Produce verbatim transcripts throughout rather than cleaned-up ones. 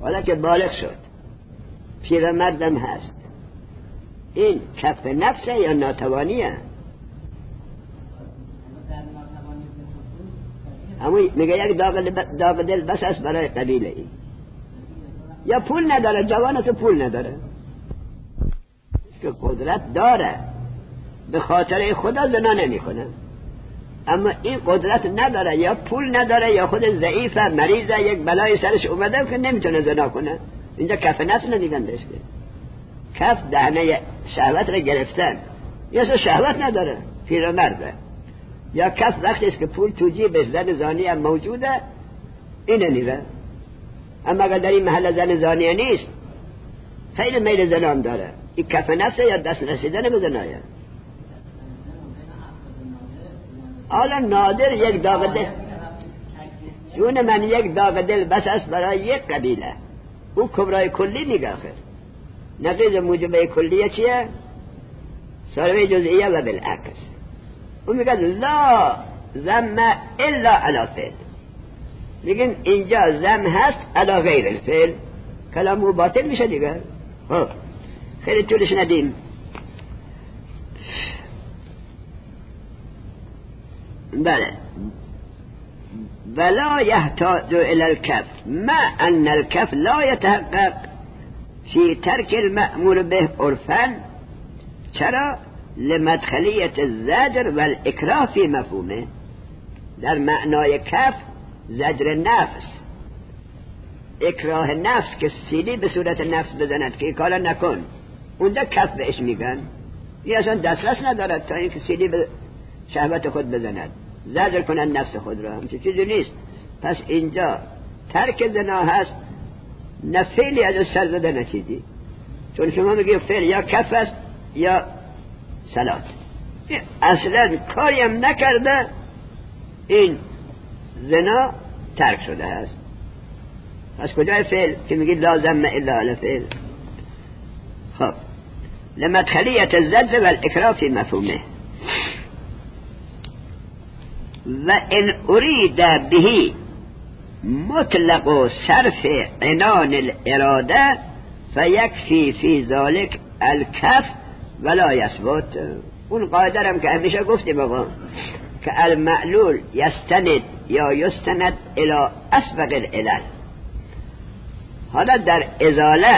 حالا که بالغ شد پیرمردم هست، این کف نفسه یا ناتوانیه؟ اما میگه یک داغ دل بس است برای قبیله ای. یا پول نداره، جوانت پول نداره که قدرت داره، به خاطر خدا زنا نمی کنه، اما این قدرت نداره، یا پول نداره یا خود ضعیفه، مریضه، یک بلای سرش اومده که نمیتونه زنا کنه. اینجا کف نفس ندیدن بهش که کف دهنه شهوت را گرفتن، یا شهوت نداره پیرمرده، یا کف وقتی است که پول تو جیبش زن زانی هم موجوده اینه نیره. اما اگر در این محل زن زانیه نیست خیلی میل زنام داره، این کف نفسه یا دست رسیدن به زنایه. حالا نادر یک داغ دل، جون من یک داغ دل بس است برای یک قبیله. او کبرای کلی میگه آخر، نقیض موجبه کلیه چیه؟ سالوه جزئیه و بالعکس. او میگه لا ذم الا علی فعل، میگن اینجا ذم هست علی غیر الفعل، کلام او باطل میشه دیگه. خب خیلی طولش ندیم. بله ولا يحتاج الى الكف ما ان الكف لا يتحقق في ترك المأمور به عرفا. چرا؟ لمدخلیت الزجر والاکراه فی مفهومه. در معنای کف زجر نفس، اکراه نفس که سیلی به صورت نفس بزند که کارا نکن، اونجا کف بهش میگن. این اصلا دسترس ندارد تا اینکه سیلی به شهوت خود بزند، زجر کنند نفس خود را، همچه چیزی نیست. پس اینجا ترک زنا هست، نه فعلی از سر زده نه چیزی. چون شما میگی فعل یا کف است یا صلات، اصلا کاری هم نکرده، این زنا ترک شده هست. پس کجای فعل که میگی لازم الا علی فعل؟ خب لمدخلیت الزجر والاکراه فی مفهومه. و ان اريد به مطلق صرف عنان الاراده فیکفی فی ذلك الکف ولا یثبت. اون قاعده هم که همیشه گفتیم آقا که المعلول یستند یا یستند الى اسبق العلل. حالا در ازاله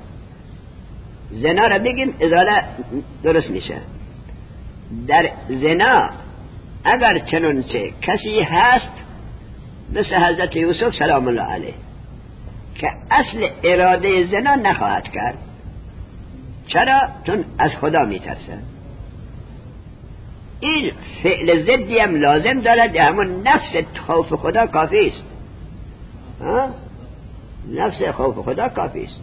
زنا را بگیم ازاله درست میشه. در زنا اگر چنانچه کسی هست مثل حضرت یوسف سلام الله علیه که اصل اراده زنا نخواهد کرد. چرا؟ چون از خدا میترسه. این فعل ضدی هم لازم دارد، همون نفس خوف خدا کافی است. نفس خوف خدا کافی است.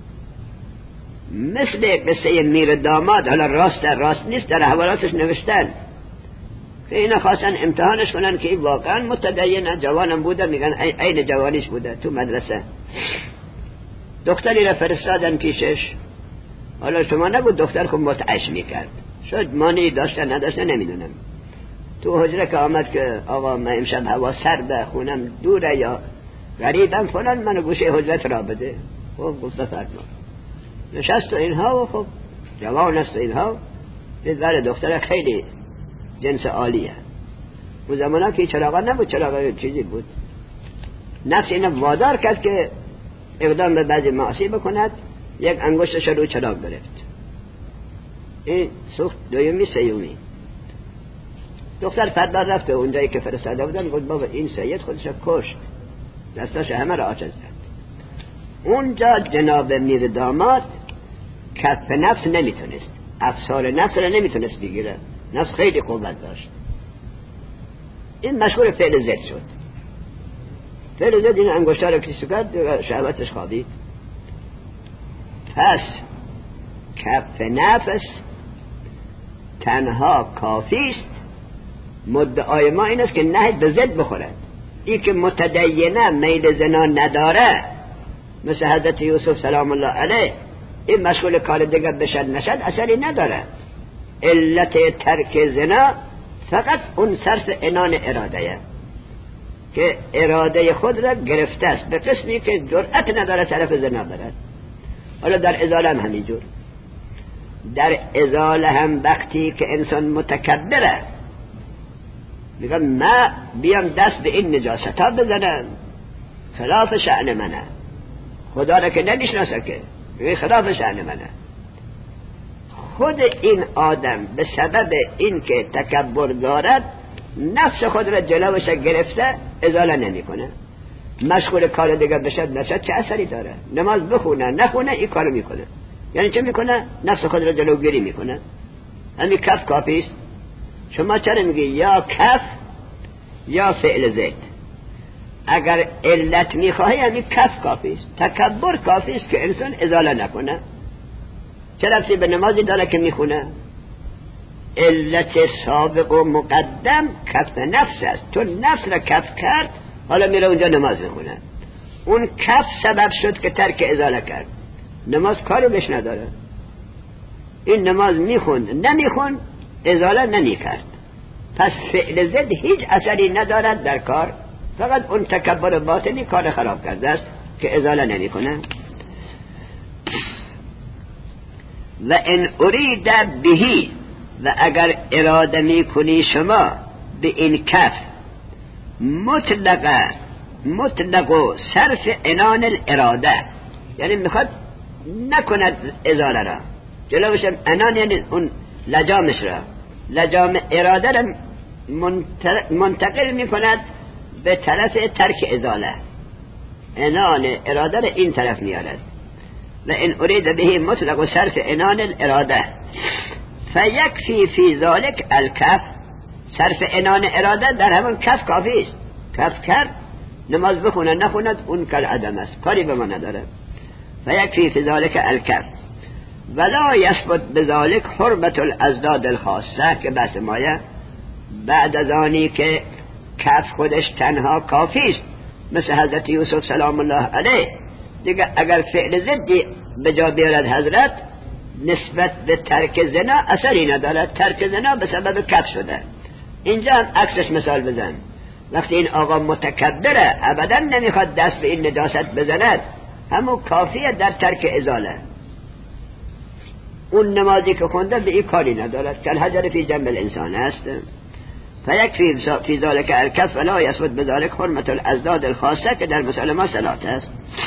مثل قصه میر داماد، حالا راست در راست نیست، در حوالاتش نوشتن که اینا خواستن امتحانش کنن که این واقعا متدینه، جوانم بوده، میگن عین جوانیش بوده تو مدرسه. دختری را فرستادن پیشش، حالا شما نگو دختر خب متعش میکرد، شاید مانی داشته نداشته نمیدونم. تو حجره که آمد که آقا من امشب هوا سرده، خونم دوره یا غریبم فلان، منو گوشه حجرت را بده. خب گفت فرما. نشست و اینها و خب جوان است و اینها، دیدار دختر خیلی جنس عالیه. و زمانا که چراغا نبود، چراغا چیزی بود. نفس اینو وادار کرد که اقدام به بعضی معاصی بکند، یک انگشتش رو چراغ گرفت. این سوخت دویمی سیومی. دختر فردا رفت اونجایی که فرستاده بودن، گفت بابا این سید خودش کشت، دستاش همه را آتش زد. اونجا جناب میر داماد کف نفس نمیتونست، افسار نفس را نمیتونست بگیره، نفس خیلی قوت داشت. این مشهور فعل زد شد. فعل زد این انگشتر رو کشید کرد، شهوتش خوابید. پس کف نفس تنها کافی است. مدعای ما این است که نه به زد بخوره. این که متدینه میل زنا نداره مثل حضرت یوسف سلام الله علیه، این مشغول کار دیگر بشد نشد اثری نداره. علت ترک زنا فقط اون صرف عنان اراده. که اراده خود را گرفته است به قسمی که جرأت نداره طرف زنا برد. حالا در ازاله هم همینجور. در ازاله هم وقتی که انسان متکبره میگه من بیام دست به این نجاست ها بزنم، خلاف شأن منه، خدا را که نمیشناسه که میگه خلاف شأن منه. خود این آدم به سبب این که تکبر دارد نفس خود را جلوش گرفته ازاله نمی کنه، مشغول کار دیگه بشد نشد چه اثری داره؟ نماز بخونه نخونه این کارو میکنه. یعنی چه میکنه؟ نفس خود را جلوگیری میکنه. همین کف کافیست. شما چرا میگی یا کف یا فعل زید؟ اگر علت میخواهی همین کف کافیست. تکبر کافیست که انسان ازاله نکنه. چه رفتی به نمازی داره که میخونه؟ علت سابق و مقدم کف نفس است. تو نفس را کف کرد حالا میره اونجا نماز میخونه. اون کف سبب شد که ترک ازاله کرد. نماز کاری بهش نداره. این نماز میخوند نمیخوند ازاله نمیکرد. پس فعل زد هیچ اثری ندارد در کار، فقط اون تکبر باطنی کار خراب کرده است که ازاله نمیکنه. و ان ارید بهی، و اگر اراده میکنی شما به این کف مطلق مطلق و صرف عنان الاراده، یعنی میخواد نکند ازاله را، جلوش عنان یعنی اون لجامش را، لجام اراده را منتقل میکند به طرف ترک ازاله، عنان اراده را این طرف میارد. و ان ارید به مطلق و صرف عنان الاراده فیکفی فی ذلک الکف، صرف عنان اراده در همون کف کافی است. کف کرد نماز بخونه نخوند اون کل عدم است، کاری به ما نداره. فیکفی فی ذلک الکف ولا یثبت بذلک حرمت الازداد الخاصه، که بحث مایه بعد از آنی که کف خودش تنها کافی است، مثل حضرت یوسف سلام الله علیه دیگه اگر فعل ضدی به جا بیارد حضرت نسبت به ترک زنا اثری ندارد. ترک زنا به سبب کف شده. اینجا هم عکسش مثال بزن. وقتی این آقا متکبره ابدا نمیخواد دست به این نجاست بزند، همون کافیه در ترک ازاله. اون نمازی که خونده به این کاری ندارد که الحجر فی جنب الانسان است. فیکفی فی ذلک الکف ولا یثبت بذلک حرمت الازداد الخاصه، که در مسئله ما صلات است.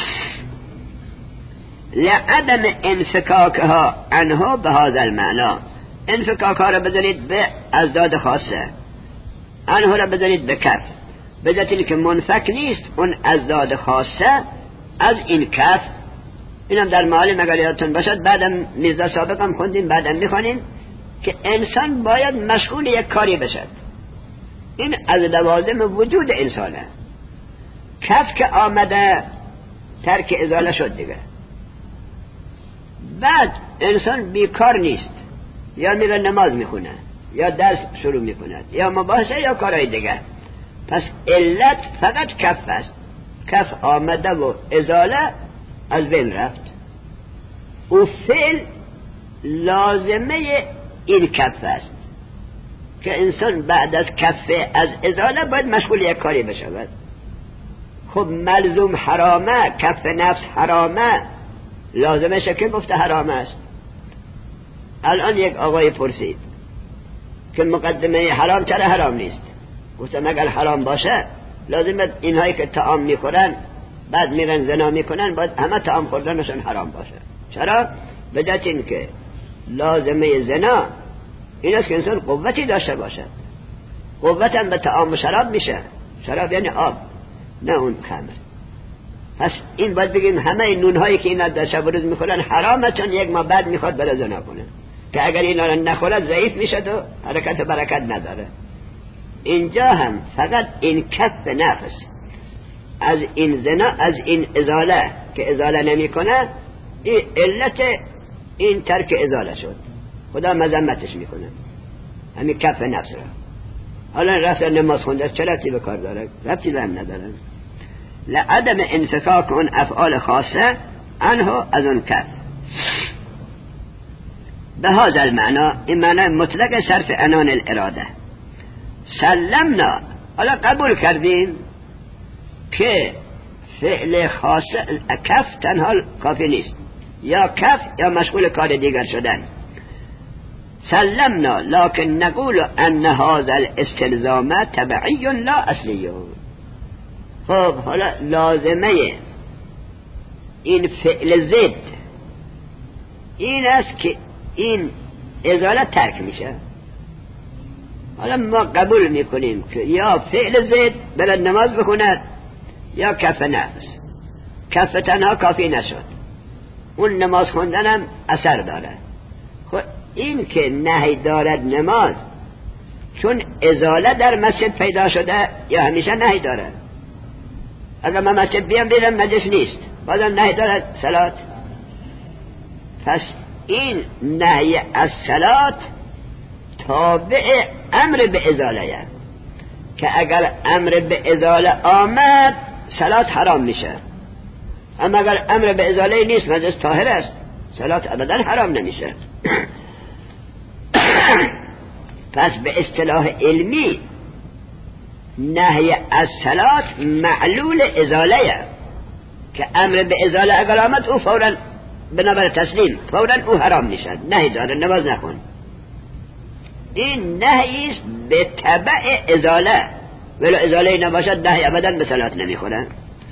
لعدم انفکاکها عنها به هذا المعنى، انفکاکها را بذارید به ازداد خاصه، عنها را بذارید به کف، بذارید که منفک نیست اون ازداد خاصه از این کف. اینم در معالم اگر یادتون باشد بعدم میرزا سابق هم خوندیم، بعدم میخوانیم که انسان باید مشغول یک کاری بشد. این از لوازم وجود انسانه. کف که آمده ترک ازاله شد دیگه. بعد انسان بیکار نیست، یا میره نماز میخونه یا درس شروع میکند یا مباحثه یا کارهای دیگه. پس علت فقط کف است. کف آمده و ازاله از بین رفت. او فعل لازمه این کف است که انسان بعد از کف از ازاله باید مشغول یک کاری بشود. خب ملزوم حرامه، کف نفس حرامه، لازمه شکل گفته حرام است. الان یک آقای پرسید که مقدمه حرام چرا حرام نیست؟ گفتم اگر حرام باشه لازمه اینهایی که طعام میخورن بعد میرن زنا میکنن باید همه طعام خوردنشون حرام باشه. چرا؟ به جهت این که لازمه زنا این است که انسان قوتی داشته باشه. قوت هم به طعام و شراب میشه. شراب یعنی آب، نه اون خمر. پس این باید بگیم همه این نونهایی که اینا در شب و روز میخورن حرامه، چون یک ما بعد میخواد بره زنا کنه که اگر اینا رو نخورد ضعیف میشه و حرکت و برکت نداره. اینجا هم فقط این کف نفس از این زنا، از این ازاله که ازاله نمیکنه، این علت این ترک ازاله شد. خدا مذمتش میکنه همین کف نفس را. حالا رفت نماز خونده چه ربطی به کار داره؟ ربطی به هم نداره. لعدم انفکاک اون افعال خاصه عنه از اون کف. به هذا المعنى، این معنی مطلق صرف عنان الاراده. سلمنا، حالا قبول کردیم که فعل خاص کف تنها کافی نیست، یا کف یا مشغول کار دیگر شدن. سلمنا لكن نقول ان هذا الاستلزام تبعی لا اصلی. خب حالا لازمه این فعل زد این است که این ازاله ترک میشه. حالا ما قبول میکنیم که یا فعل زد بلد نماز بخوند یا کف نفس. کف تنها کافی نشد، اون نماز خوندنم اثر داره. خب این که نهی دارد نماز چون ازاله در مسجد پیدا شده یا همیشه نهی داره؟ اگر من مسجد بیام بیرم نجس نیست، بازم نهی دارد صلات. پس این نهی از صلات تابع امر به ازاله، که اگر امر به ازاله آمد صلات حرام میشه، اما اگر امر به ازاله نیست نجس طاهر است، صلات ابدا حرام نمیشه. پس به اصطلاح علمی نهی از صلات معلول ازاله، که امر به ازاله اگر آمد او فوراً بنابر تسلیم فوراً او حرام میشد، نهی داره نماز نخون. این نهی است به تبع ازاله، ولو ازاله نباشد نهی ابدا به صلات نمیخورن.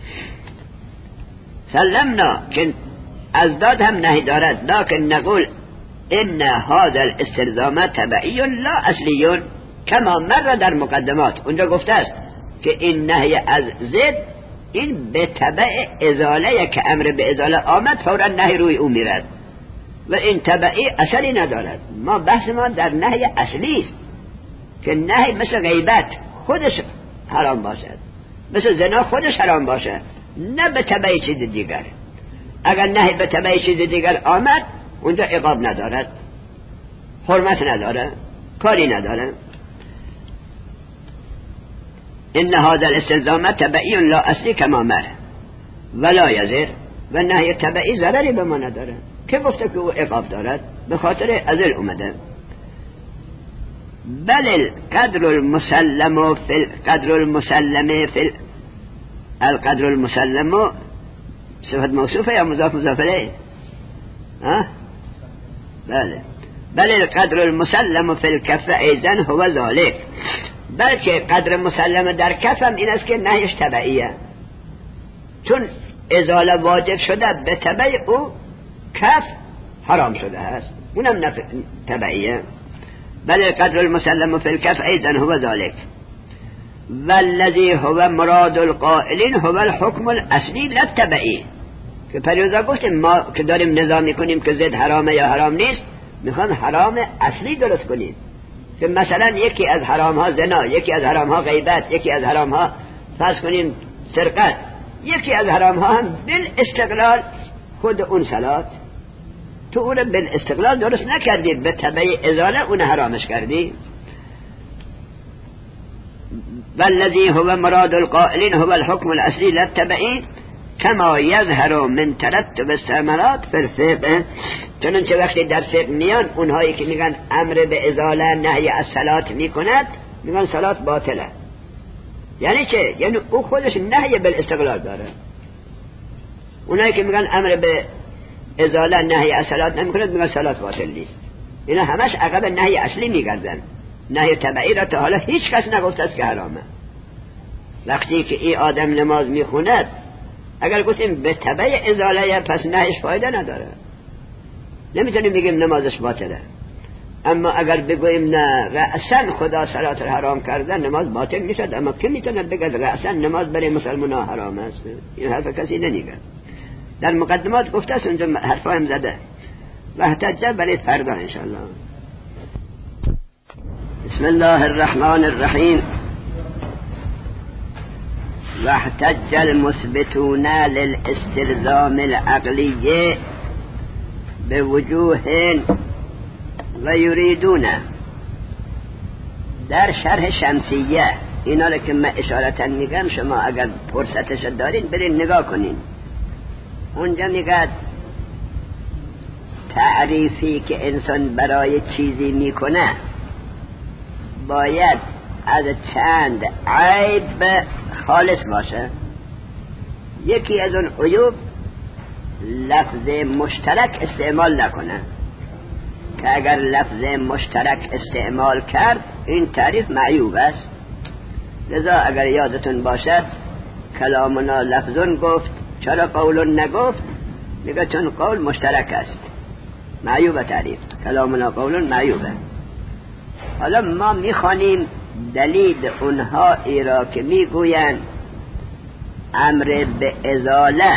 سلمنا که از داد هم نهی دارد، لکن نقول ان هذا الاستلزام تبعی لا اصلی کما مر در مقدمات. اونجا گفته است که این نهی از زد این به تبع ازاله، که امر به ازاله آمد فورا نهی روی او میرد و این تبعی اصلی ندارد. ما بحث ما در نهی اصلی است که نهی مثل غیبت خودش حرام باشد، مثل زنا خودش حرام باشد، نه به تبع چیز دیگر. اگر نهی به تبع چیز دیگر آمد اونجا عقاب ندارد، حرمت نداره، کاری نداره. ان هذا الاستلزام تبعی لا اصلی کما مر ولا یضر، و نهی تبعی ضرری به ما نداره. که گفته که او عقاب دارد؟ به خاطر ازل اومده. بل القدر المسلم فی القدر المسلم فی القدر المسلم صفت موصوفه یا مضاف مضاف الیه؟ ها بله. بل القدر المسلم فی الکف ایضا هو ذلك، بلکه قدر مسلم در کف هم این است که نهیش تبعیه، چون ازاله واجب شده به تبع او کف حرام شده است، اونم تبعیه. بل القدر المسلم فی الکف ایضا هو ذلك والذی هو مراد القائلین هو الحکم الاصلی لا تبعی. که پریوزا گفتیم ما که داریم نظامی کنیم که زد حرامه یا حرام نیست، میخوان حرام اصلی درست کنیم، که مثلا یکی از حرام ها زنا، یکی از حرام ها غیبت، یکی از حرام ها فرض کنیم سرقت، یکی از حرام ها هم بالاستقلال خود اون صلات، تو اون بالاستقلال درست نکردی، به تبع ازاله اون حرامش کردی. والذی هو مراد القائلین هو الحکم الاصلی لا تبعی کما یظهر من ترتب الثمرات فی الفقه. چنانچه وقتی در فقه میان اونهایی که میگن امر به ازاله نهی از صلات میکند میگن صلات باطله. یعنی چه؟ یعنی او خودش نهی بالاستقلال داره. اونهایی که میگن امر به ازاله نهی از صلات نمیکند میگن صلات باطل نیست. اینا همش عقب نهی اصلی میگردن. نهی تبعی را تا حالا هیچ کس نگفته است که حرامه. وقتی که این آدم نماز میخوند اگر گفتیم به تبع ازاله پس نهیش فایده نداره، نمیتونیم بگیم نمازش باطله. اما اگر بگویم نه رأساً خدا صلات را حرام کرده نماز باطل میشد، اما کی میتونه بگه رأساً نماز برای مسلمان ها حرام است؟ این حرف کسی نمیگه. در مقدمات گفته است، اونجا حرفا هم زده و احتجه برای فردا انشاءالله. بسم الله الرحمن الرحیم. واحتج المثبتون للاستلزام العقلی بوجوه و یریدون. در شرح شمسیه اینا رو که من اشارتا میگم، شما اگر فرصتش دارین برین نگاه کنین. اونجا میگه تعریفی که انسان برای چیزی میکنه باید از چند عیب خالص باشه. یکی از اون عیوب لفظ مشترک استعمال نکنه، که اگر لفظ مشترک استعمال کرد این تعریف معیوب است. لذا اگر یادتون باشد کلامنا لفظون گفت، چرا قولون نگفت؟ میگه چون قول مشترک است، معیوب تعریف، کلامنا قولون معیوبه. حالا ما میخوانیم دلیل اونها ای را که میگویند امر به ازاله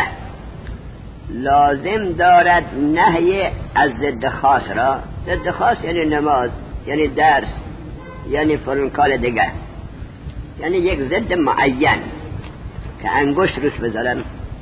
لازم دارد نهی از ضد خاص را. ضد خاص یعنی نماز، یعنی درس، یعنی فلان کار دیگه، یعنی یک ضد معین که انگشت روش بذارن.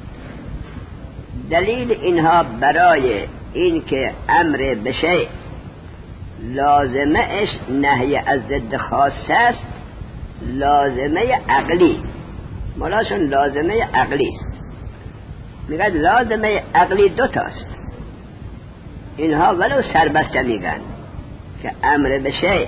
دلیل اینها برای این که امر به شیء لازمه اش نهی از ضد خاص است لازمه عقلی، ملاشون لازمه عقلی است. میگن لازمه عقلی دو تاست. اینها ولو سربسته میگن که امر به شیء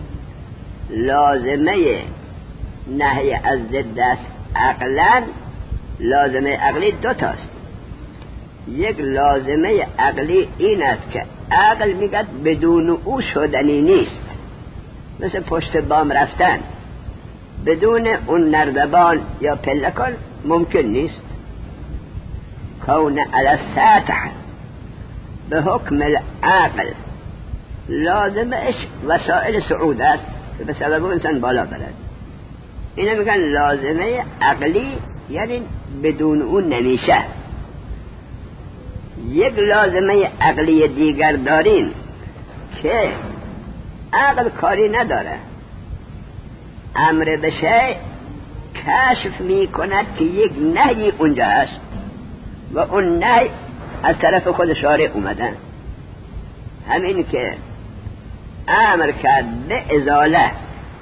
لازمه نهی از ضد است عقلا. لازمه عقلی دو تاست. یک لازمه عقلی این است که عقل میگه بدون او شدنی نیست، مثل پشت بام رفتن بدون اون نردبان یا پلکان ممکن نیست. کون علی السطح به حکم العقل لازمش وسائل صعود است که به سبب انسان بالا برد. اینو میگن لازمه عقلی، یعنی بدون اون نمیشه. یک لازمه عقلی دیگر داریم که عقل کاری نداره، امر به شیء کشف می کند که یک نهی اونجا هست و اون نهی از طرف خود شارع اومده. همین که امر کرد به ازاله،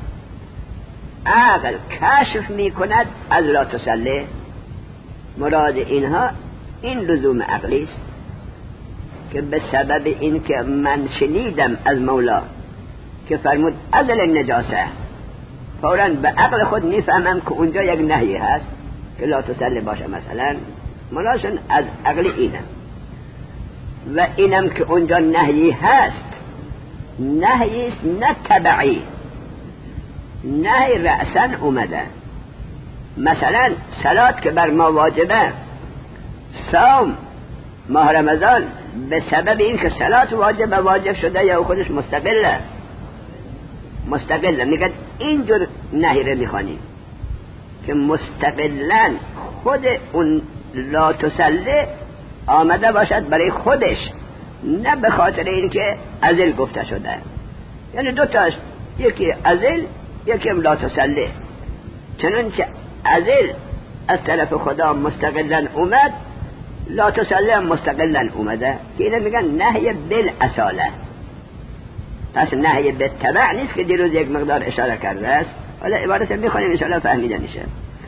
عقل کشف می کند از لا تسلی. مراد اینها این لزوم عقلی است که به سبب این که من شنیدم از مولا که فرمود ازل نجاسه، فوراً به عقل خود میفهمم که اونجا یک نهی هست که لا تسلی باشه مثلا. ملاشون از عقلی اینم و اینم که اونجا نهی هست، نهی است نه تبعی، نهی رأساً اومده. مثلا صلات که بر ما واجبه، صوم ماه رمضان به سبب این که صلات واجب واجب شده یا خودش مستقله مستقله میگه اینجور نهی رو میخوانیم که مستقلا خود اون لا تسلی آمده باشد برای خودش، نه به خاطر این که ازل گفته شده. یعنی دو تاش، یکی ازل یکی لا تسلی. چنانچه ازل از طرف خدا مستقلا اومد، لا تسلی هم مستقلا اومده که اینه میگن نهی بالاصاله. پس نهی به تبع نیست که دیروز یک مقدار اشاره کرده است. حالا عبارت میخوانیم انشاءالله فهمیده میشه.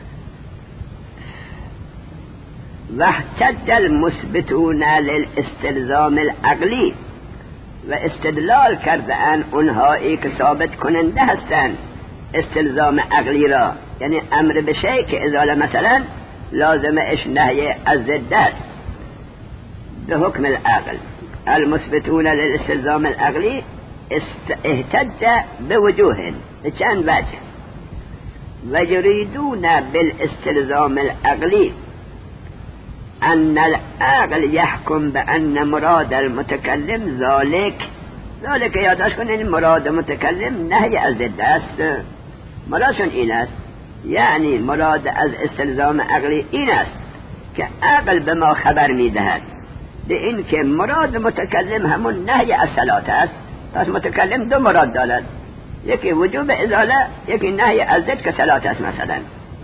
واحتج المثبتون للاستلزام العقلی، و استدلال کردن اونهایی که ثابت کننده هستند استلزام عقلی را، یعنی امر به شیء که ازاله مثلا لازم اش نهی از ضد است به حکم العقل. المثبتون للاستلزام العقلی احتج بوجوه، چند وجه. و یریدون بالاستلزام العقلی ان العقل يحكم بان مراد المتكلم ذلك. ذلك یاداش کنین مراد متکلم نهی از ضد است. مرادشون این است، یعنی مراد از استلزام عقلی این است که عقل به ما خبر میدهد به این که مراد متکلم همون نهی از صلات است. پس متکلم دو مراد دارد، یکی وجوب ازاله، یکی نهی از ضد که صلات است مثلا.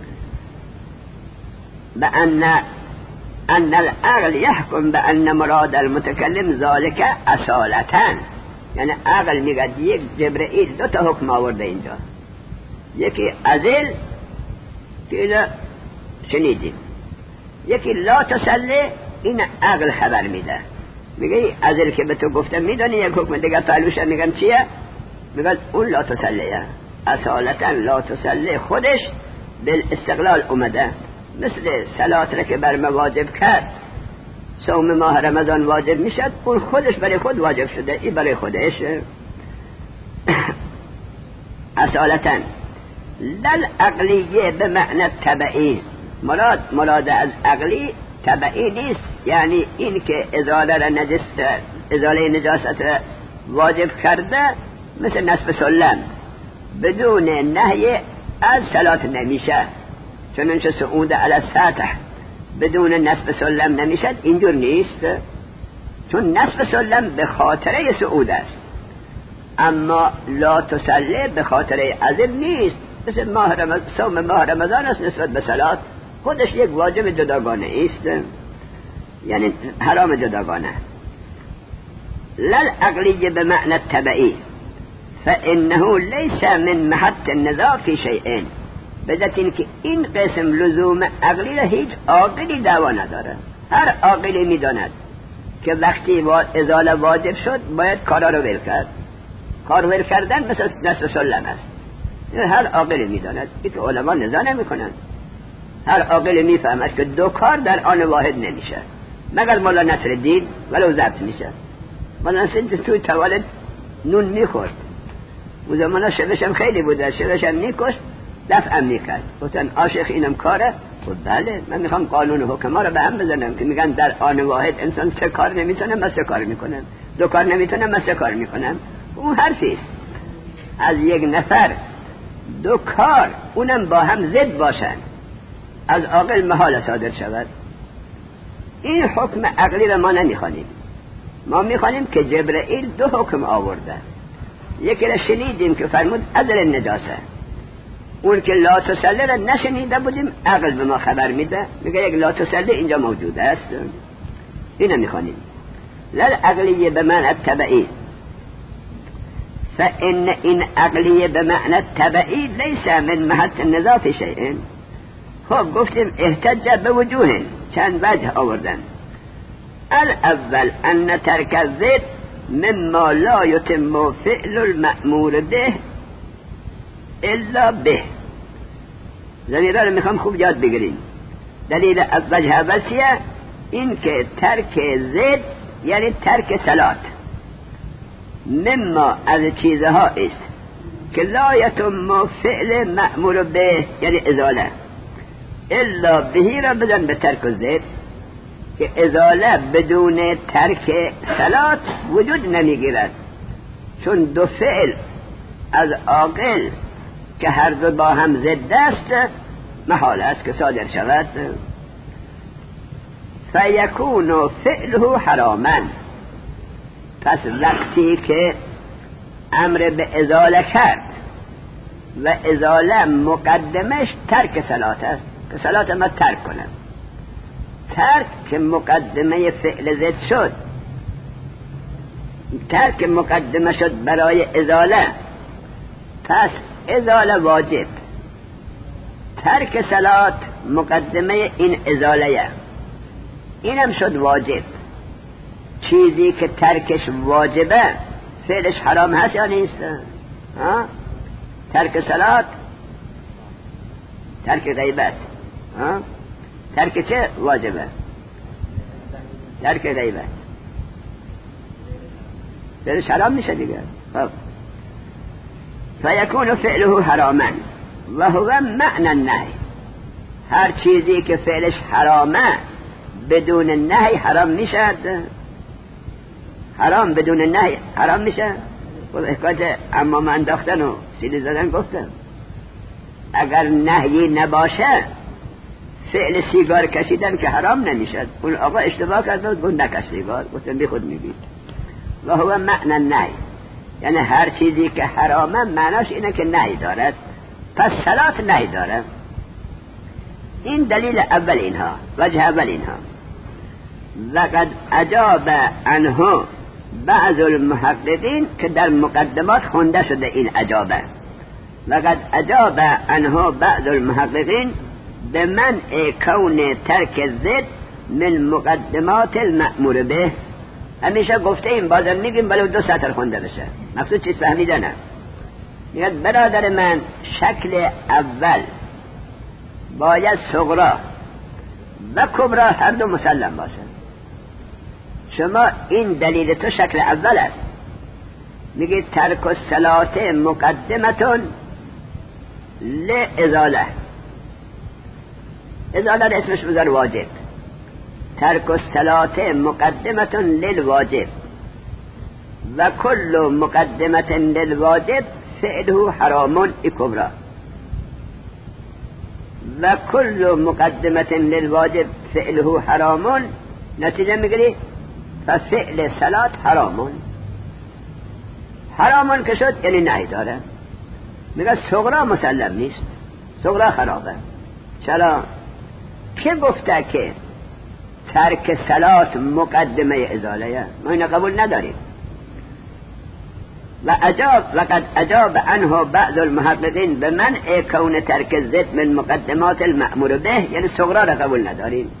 بأن ان العقل يحكم بأن مراد المتكلم ذلك اصالتاً، یعنی عقل میگه یک جبرئیل دو تا حکم آورده اینجا، یکی ازل که اینو شنیدیم، یکی لا تسلی این عقل خبر میده، میگه ازل که به تو گفتم میدونی یک حکم دیگه پهلوشه، میگم چیه؟ میگه اون لا تسلیه. اصالتا لا تسلی خودش بالاستقلال اومده، مثل صلات را که بر ما واجب کرد صوم ماه رمضان واجب میشد، اون خودش برای خود واجب شده، این برای خودش اصالتا. لل عقلیه به معنی تبعی، مراد مراد از عقلی تبعی نیست، یعنی این که ازاله را نجس ازاله نجاست را واجب کرده مثل نصف سلم بدون نهی از صلات نمیشه، چنانچه صعود علی السطح بدون نصف سلم نمیشد، اینجور نیست، چون نصف سلم به خاطره صعود است، اما لا تصلی به خاطره عزم نیست. مثل ماه رمضان، صوم ماه رمضان است نسبت به صلات خودش یک واجب جداگانه است، یعنی حرام جداگانه. لل عقلی به معنی تبعی فانه لیس من محط النزاع فی شیئین، بدت این که این قسم لزوم عقلی را هیچ عاقلی دعوا نداره. هر عاقلی میداند که وقتی ازاله واجب شد باید کارا رو ول کرد. کار ول کردن مثل نصف سلم است، هر عاقلی میداند، این که علما نزاع نمیکنند. هر عاقلی میفهمد که دو کار در آن واحد نمیشه، مگر مولا نصرالدین ولو ضبط میشه. مولا نصرالدین توی توالد نون میخورد، و زمانا شبشم خیلی بوده، شبشم میکشت دفعم میکرد، گفتن عاشق اینم کاره. خود بله، من میخوام قانون و حکما رو به هم بزنم که میگن در آن واحد انسان سه کار نمیتونه، من سه کار میکنم، دو کار نمیتونه، من سه کار میکنم. اون حرفیست. از یک نفر دو کار اونم با هم ضد باشن از عاقل محال صادر شود. این حکم عقلی رو ما نمیخوانیم، ما میخوانیم که جبرئیل دو حکم آورده. یکی را شنیدیم که فرمود عدل نجاسه، اون که لا تسلی را نشنیده بودیم، عقل به ما خبر میده، میگه یک لا تسلی اینجا موجود است. اینو میخوانیم. لل عقلیه به معنی تبعی فان این عقلیه به معنی تبعی لیس من محط النزاع فی شیئین. خب گفتیم احتج به وجوه، چند وجه آوردن. الاول ان ترک الزد مما لا یتم فعل المأمور به الا به. زمیره رو میخوام خوب یاد بگیریم. دلیل از وجه اول چیه؟ این که ترک زد یعنی ترک صلات مما از چیزها است که لا یتم فعل مأمور به یعنی ازاله الا بهی را بدن به ترک زد، که ازاله بدون ترک صلات وجود نمیگیرد، چون دو فعل از عاقل که هر دو با هم ضد است محال است که صادر شود. فیکون فعله حراما، پس وقتی که امر به ازاله کرد و ازاله مقدمش ترک صلات است که صلات ما ترک کنم، ترک که مقدمه فعل ضد شد، ترک مقدمه شد برای ازاله، پس ازاله واجب، ترک صلات مقدمه این ازاله، اینم شد واجب. چیزی که ترکش واجبه فعلش حرام هست یا نیست؟ ها؟ ترک صلات، ترک غیبت، ها؟ ترک چه واجبه؟ ترک غیبت فعلش حرام میشه دیگه. خب فیکون فعله حراما و هو معنی النهی، هر چیزی که فعلش حرامه بدون نهی حرام میشه. حرام بدون نهی حرام میشه. و حکایت امام انداختن و سیلی زدن گفتن اگر نهی نباشه فعل سیگار کشیدن که حرام نمیشه. اون آقا اشتباه کرد و گفت نکش سیگار، گفتن بی خود میگید. و هو معنی النهی، یعنی هر چیزی که حرامه معناش اینه که نهی دارد، پس صلات نهی داره. این دلیل اول اینها، وجه اول اینها. وقد اجاب عنه بعض المحققین که در مقدمات خونده شده این اجابه. وقد اجاب عنه بعض المحققین به منع کون ترک الزد من مقدمات المأمور به. همیشه گفته این بازم میگیم بلو دو سطر خونده بشه، مقصود چیز فهمیدنه. میگه برادر من شکل اول باید صغرا و کبرا هر دو مسلم باشد. شما این دلیل تو شکل اول است، میگه ترک الصلات مقدمتون لازاله. ازاله اسمش بذار واجب. ترک الصلات مقدمتون للواجب و کل مقدمت للواجب فعله حرام کبرا و کل مقدمت للواجب فعله حرام. نتیجه میگیری ففعل صلات حرامون. حرامون که شد یعنی نهی داره. میگه صغرا مسلم نیست، صغرا خرابه. چرا؟ که گفته که ترک صلات مقدمه ازاله؟ ما اینو قبول نداریم. و اجاب وقد اجاب عنه بعض المحققین به منع کون ترک زد من مقدمات المأمور به، یعنی صغرا را قبول نداریم.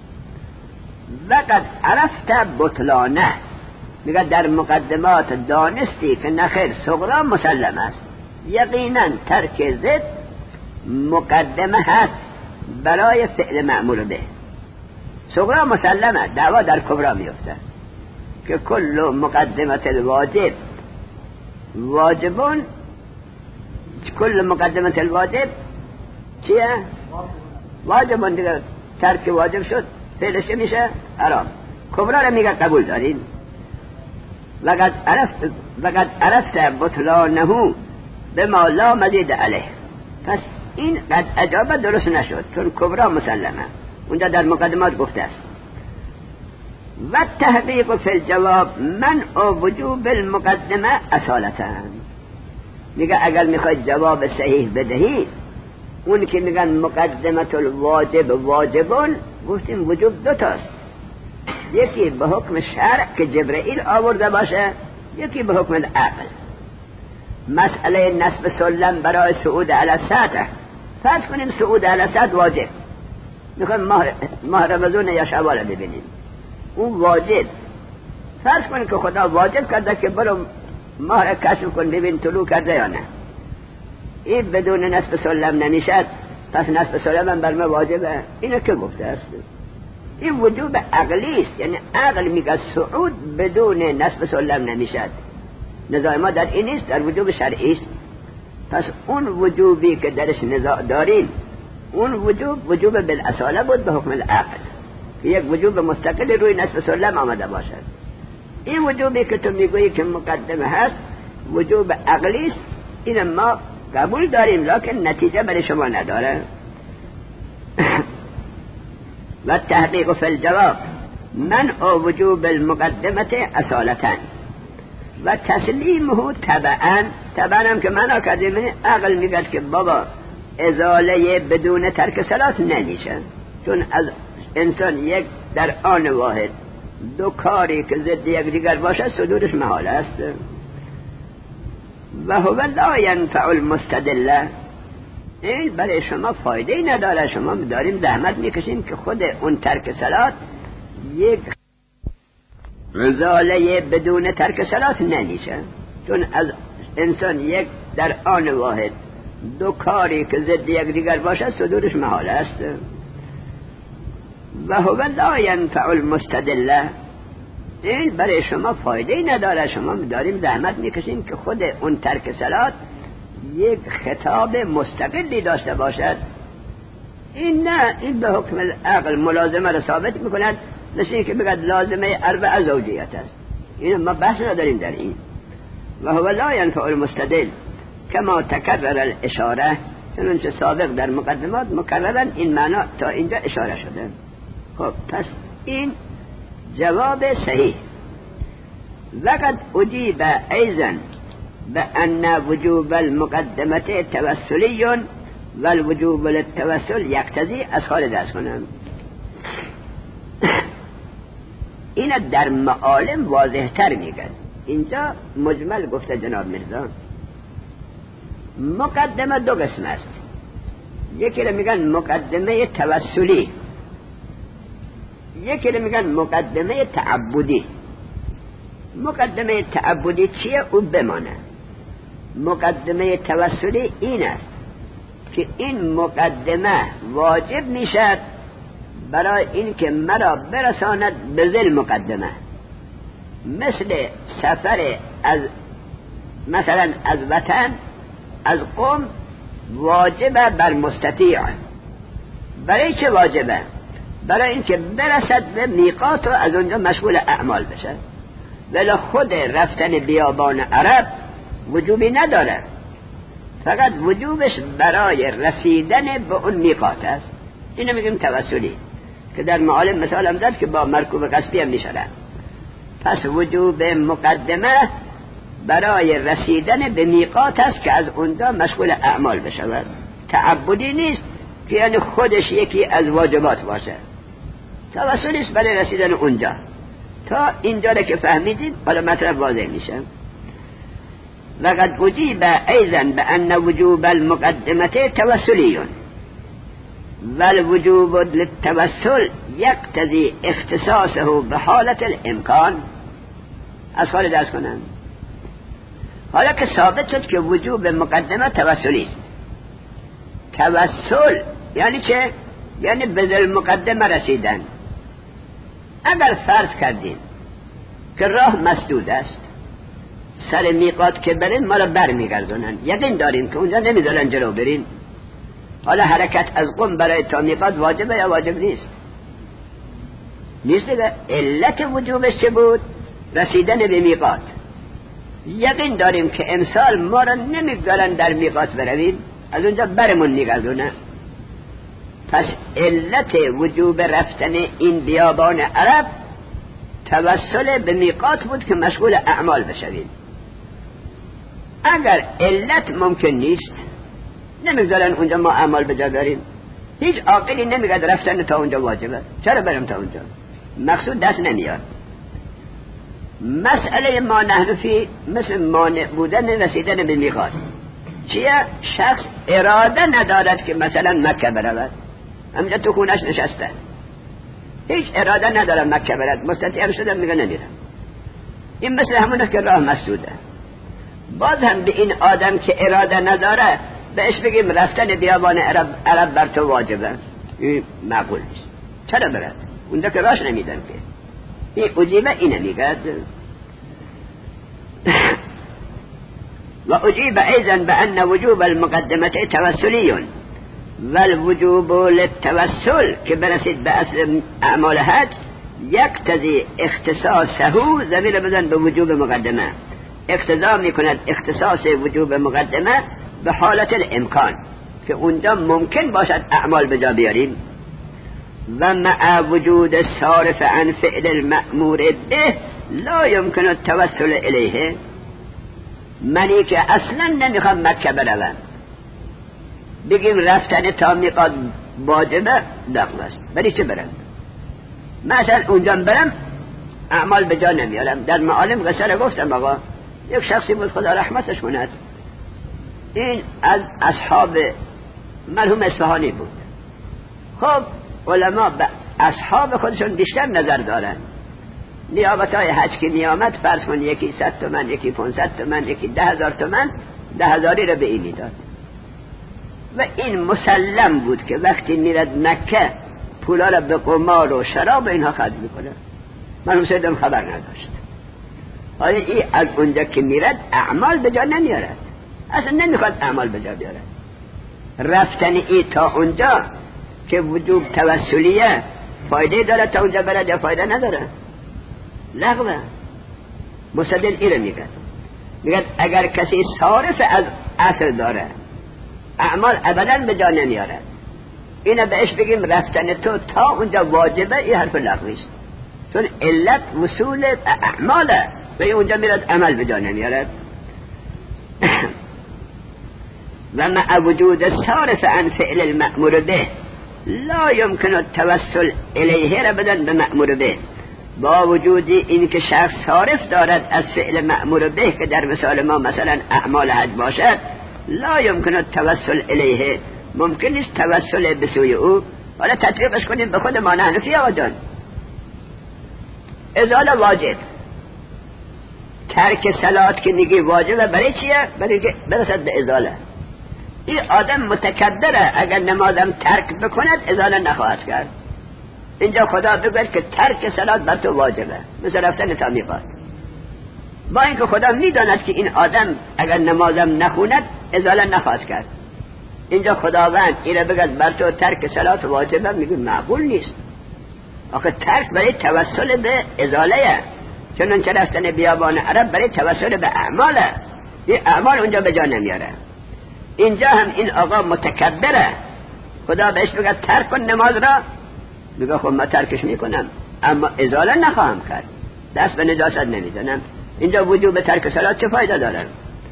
وقد عرفت بطلانه، میگه در مقدمات دانستی که نخیر صغرا مسلم است. یقینا ترک زد مقدمه هست برای فعل مأمور به. صغرا مسلمه، دعوا در کبرا میفته که کل مقدمت الواجب واجبون. کل مقدمت الواجب چیه؟ واجبون دیگه. ترک واجب شد فعلش میشه حرام. کبرا رو میگه قبول دارین. وقد عرفت وقد عرفت بطلانه بما لا مزید علیه. پس این قد اجابه درست نشد چون کبرا مسلمه، اونجا در مقدمات گفته است. و تحقیق فی الجواب منع وجوب المقدمه اصالتا. میگه اگر میخواید جواب صحیح بدهید، اون که میگن مقدمت الواجب واجبون، گفتیم وجوب دو تاست، یکی به حکم شرع که جبرئیل آورده باشه، یکی به حکم العقل. مسئله نصب سلم برای صعود علی سطح، فرض کنیم صعود علی سطح واجب، میخوایم ماه, ماه رمضان یا شوال ببینیم، اون واجب. فرض کنیم که خدا واجب کرده که برو ماه را کشف کن ببین طلوع کرده یا نه. این بدون نصب سلم نمیشد، پس نصب سلم هم بر ما واجبه. اینو که گفته است. این وجوب عقلی است، یعنی عقل میگه صعود بدون نصب سلم نمیشد. نزاع ما در این نیست، در وجوب شرعی است. پس اون وجوبی که درش نزاع داریم، اون وجوب وجوب بالاصاله بود به حکم العقل، یک وجوب مستقل روی نصب سلم آمده باشد. این وجوبی که تو میگویی که مقدمه هست وجوب عقلی است، این ما قبول داریم، لکن نتیجه برای شما نداره. و تحقیق فی الجواب منع وجوب المقدمت اصالتا و تسلیمه تبعا. تبعا هم که معنا کردیم عقل میگه که بابا ازاله بدون ترک صلات نمیشه، چون از انسان یک در آن واحد دو کاری که ضد یک دیگر باشه صدورش محال است. و هو لا ينفع المستدل، این برای شما فایده نداره. شما داریم زحمت میکشیم که خود اون ترک صلات یک ازاله بدون ترک صلات نمیشه، چون از انسان یک در آن واحد دو کاری که ضد یک دیگر باشه صدورش محال است. و هو لا ينفع المستدل، این برای شما فایده نداره. شما داریم زحمت میکشیم که خود اون ترک صلات یک خطاب مستقلی داشته باشد. این نه، این به حکم العقل ملازمه را ثابت میکند، مثل که بگد لازمه اربع زوجیت است. این ما بحث نداریم در این. و هو لا ينفع المستدل کما تکرر الاشاره، چنانچه سابق در مقدمات مکررن این معنا تا اینجا اشاره شده. خب پس این جواب صحیح. وقد اجیب ایضا بأن وجوب المقدمه توسلی و الوجوب للتوسل یقتضی از خارج از کنم. این در معالم واضح تر میگن، اینجا مجمل گفته جناب مرزا. مقدمه دو قسم است، یکی رو میگن مقدمه توسلی، یکی رو میگن مقدمه تعبدی. مقدمه تعبدی چیه؟ او بمانه. مقدمه توسلی این است که این مقدمه واجب میشد برای این که مرا برساند به ذی مقدمه، مثل سفر از مثلا از وطن از قوم واجبه بر مستطیع. برای چه واجبه؟ برای اینکه برسد به میقات و از اونجا مشغول اعمال بشه. ولی خود رفتن بیابان عرب وجوبی نداره، فقط وجوبش برای رسیدن به اون میقات است. اینو میگیم توسلی که در معالم مثال هم زد که با مرکوب قصبی هم میشدن. پس وجوب مقدمه برای رسیدن به میقات است که از اونجا مشغول اعمال بشود. تعبدی نیست که یعنی خودش یکی از واجبات باشه، توسلی است برای رسیدن اونجا. تا اینجا که فهمیدیم حالا مطلب واضح میشه. وقد اجیب ایضا بان وجوب المقدمه توسلی والوجوب للتوسل یقتضی اختصاصه بحالت الامکان. از حال درس کنم. حالا که ثابت شد که وجوب مقدمه توسلی است، توسل یعنی چه؟ یعنی به ذل مقدمه رسیدن. اگر فرض کردیم که راه مسدود است، سر میقات که برین ما را بر میگردونن، یقین داریم که اونجا نمیذارن جلو برین. حالا حرکت از قم برای تا میقات واجبه یا واجب نیست؟ نیست دیگه. علت وجوبش چه بود؟ رسیدن به میقات. یقین داریم که امسال ما را نمیذارن در میقات برویم، از اونجا برمون میگردونن. پس علت وجوب رفتن این بیابان عرب توسل به میقات بود که مشغول اعمال بشوید. اگر علت ممکن نیست، نمیذارن اونجا ما اعمال بجا داریم. هیچ عاقلی نمیگد رفتن تا اونجا واجبه، چرا برم تا اونجا؟ مقصود دست نمیاد. مسئله ما نحن فی مثل مانع بودن رسیدن به میقات چیه؟ شخص اراده ندارد که مثلا مکه برود، همجا تو خونش نشسته، هیچ اراده نداره مکه برد، مستطیع شده میگه نمیرم. این مثل همونه که راه مسدوده. باز هم به این آدم که اراده نداره بهش بگیم رفتن بیابان عرب, عرب بر تو واجبه، این معقول نیست. چرا برد؟ اونجا که راش نمیدن که. این اجیبه اینه میگه. و اجیب ایضا بان وجوب المقدمه توسلی والوجوب للتوسل که برسید به اصل اعمال حج یقتضی اختصاصه، ضمیر بزن به وجوب مقدمه، اقتضا میکند اختصاص وجوب مقدمه به حالت الامکان که اونجا ممکن باشد اعمال بجا بیاریم. و مع وجود صارف عن فعل المأمور به لا يمكن التوسل الیه. منی که اصلا نمیخوام مکه بروم بگیم رفتن تا میقات واجبه، دقیق است. ولی چه برم؟ مثلا اونجا برم اعمال به جا نمیارم. در معالم قصه گفتم آقا یک شخصی بود خدا رحمتش کند، این از اصحاب مرحوم اصفهانی بود. خب علما به اصحاب خودشون بیشتر نظر دارن. نیابت های حج که نیامد فرض کن یکی صد تومن، یکی پونصد تومن، یکی ده هزار تومن، ده هزاری رو به این میداد. و این مسلم بود که وقتی میرد مکه پولا را به قمار و شراب اینها خرج میکنه. مرحوم سیدم خبر نداشت. حالا این از اونجا که میرد اعمال به جا نمیارد، اصلا نمیخواد اعمال به جا بیارد. رفتن ای تا اونجا که وجوب توسلیه فایده داره تا اونجا برد یا فایده نداره؟ لغوه. مصدل ایره میگه میگه اگر کسی صارف از اصل داره اعمال ابدا به جا نمیاره، اینه بهش بگیم رفتن تو تا اونجا واجبه، این حرف لغوی است. چون علت وصول اعماله و اونجا میرد عمل به جا نمیاره. و مع وجود صارف عن فعل المأمور به لا يمكن التوسل الیه را بدن به مأمور به، با وجود این که شخص صارف دارد از فعل مأمور به که در مثال ما مثلا اعمال حج باشد، لا يمكن التوسل الیه، ممکن نیست توسل به سوی او. حالا تطبیقش کنیم به خود ما حنفی آجان. ازاله واجب، ترک صلات که میگی واجبه برای چیه؟ برای که برسد به ازاله. این آدم متکبره، اگر نمازم ترک بکند ازاله نخواهد کرد. اینجا خدا بگوید که ترک صلات بر تو واجبه، مثل رفتن تا میقات. با اینکه خدا میداند که این آدم اگر نمازم نخوند ازاله نخواهد کرد، اینجا خداوند اینه بگوید بر تو ترک صلات واجبه، میگه معقول نیست. آخه ترک برای توسل به ازاله، چون چه رفتن بیابان عرب برای توسل به اعماله، این اعمال اونجا به جا نمیاره. اینجا هم این آقا متکبره، خدا بهش بگه ترک کن نماز را، میگه خب من ترکش میکنم اما ازاله نخواهم کرد، دست به نجاست نمیزنم. اینجا وجوب ترک صلات چه فایده داره؟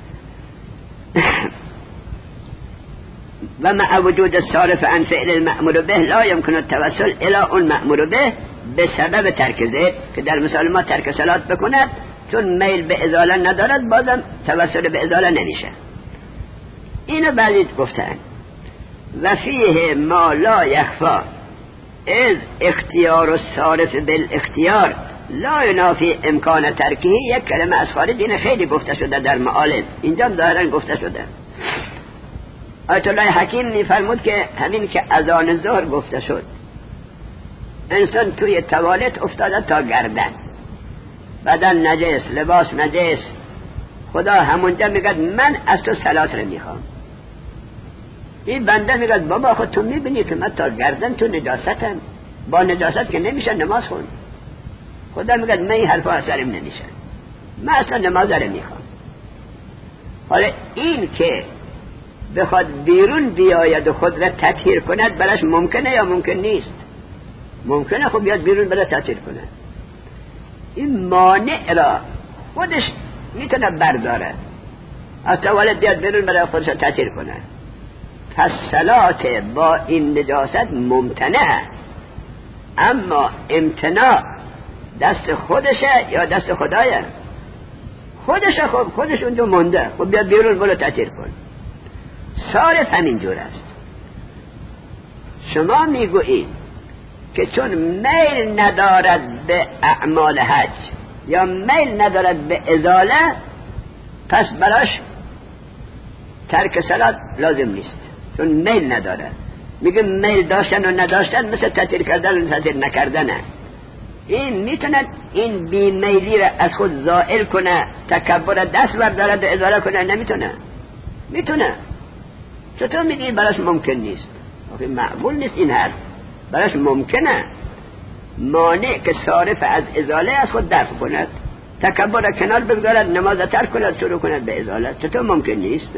و مع وجود الصارف عن فعل المأمور به لا يمكن التوسل الى اون مأمور به به سبب ترک زید، که در مثال ما ترک صلات بکند چون میل به ازاله ندارد بازم توسل به ازاله نمیشه. اینو بعدی گفتن. و فیه ما لا یخفا از اختیار الصارف بالاختیار لا ینافی امکان ترکه. یک کلمه از خارج این خیلی گفته شده در معالم، اینجا ظاهرا گفته شده. آیت الله حکیم میفرمود که همین که اذان ظهر گفته شد انسان توی توالت افتاده تا گردن، بدن نجس، لباس نجس، خدا همونجا میگه من از تو صلات رو میخوام. این بنده میگه بابا خود تو میبینی که من تا گردن تو نجاستم، با نجاست که نمیشه نماز خون. خدا میگه من این حرفا اثرم نمیشه، من اصلا نماز رو میخوام. حالا این که بخواد بیرون بیاید و خود را تطهیر کند برش ممکنه یا ممکن نیست؟ ممکنه. خب بیاد بیرون برای تطهیر کنه. این مانع را خودش میتونه برداره، از توالت بیاد بیرون برای خودش تطهیر کنه. پس صلات با این نجاست ممتنعه، اما امتناع دست خودشه یا دست خدایه؟ خودشه. خب خودش اونجا مونده، خب بیاد بیرون برای تطهیر کن. صارف همین جور است. شما میگویید که چون میل ندارد به اعمال حج یا میل ندارد به ازاله، پس براش ترک صلات لازم نیست، چون میل نداره. میگه میل داشتن و نداشتن مثل تطهیر کردن و تطهیر نکردنه. این میتونه این بی میلی را از خود زائل کنه، تکبر دست بردارد و ازاله کنه؟ نمیتونه. میتونه. چطور میگی براش ممکن نیست؟ آخه معقول نیست این حرف. براش ممکنه. مانع که صارف از ازاله از خود دفع کند، تکبر را کنار بگذارد، نماز ترک کند، شروع کند به ازاله. چطور ممکن نیست؟